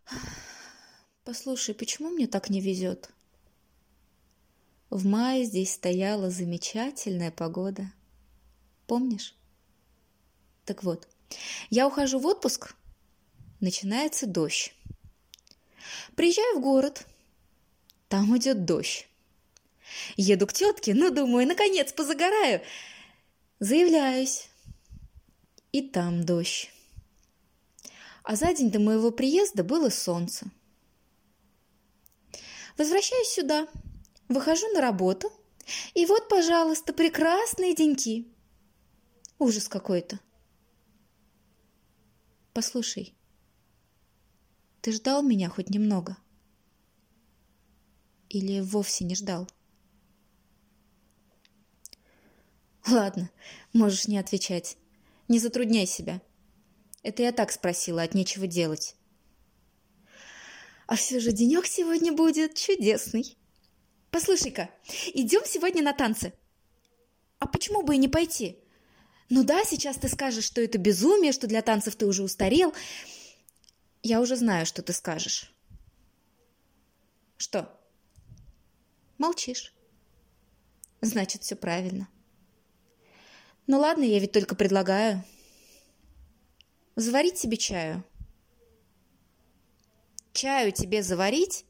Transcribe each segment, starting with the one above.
Послушай, почему мне так не везет? В мае здесь стояла замечательная погода. Помнишь? Так вот, я ухожу в отпуск, начинается дождь. Приезжаю в город, там идет дождь. Еду к тетке, думаю, наконец позагораю. Заявляюсь, и там дождь. А за день до моего приезда было солнце. Возвращаюсь сюда, выхожу на работу, и вот, пожалуйста, прекрасные деньки. Ужас какой-то. Послушай, ты ждал меня хоть немного? Или вовсе не ждал? Ладно, можешь не отвечать. Не затрудняй себя. Это я так спросила, от нечего делать. А все же денек сегодня будет чудесный. Послушай-ка, идем сегодня на танцы. А почему бы и не пойти? Ну да, сейчас ты скажешь, что это безумие, что для танцев ты уже устарел. Я уже знаю, что ты скажешь. Что? Молчишь. Значит, все правильно. Ну ладно, я ведь только предлагаю. Заварить себе чаю? Чаю тебе заварить?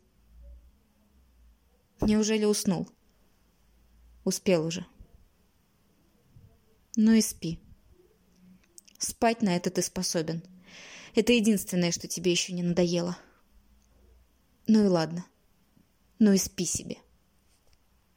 Неужели уснул? Успел уже. Ну и спи. Спать на это ты способен. Это единственное, что тебе еще не надоело. Ну и ладно. Ну и спи себе.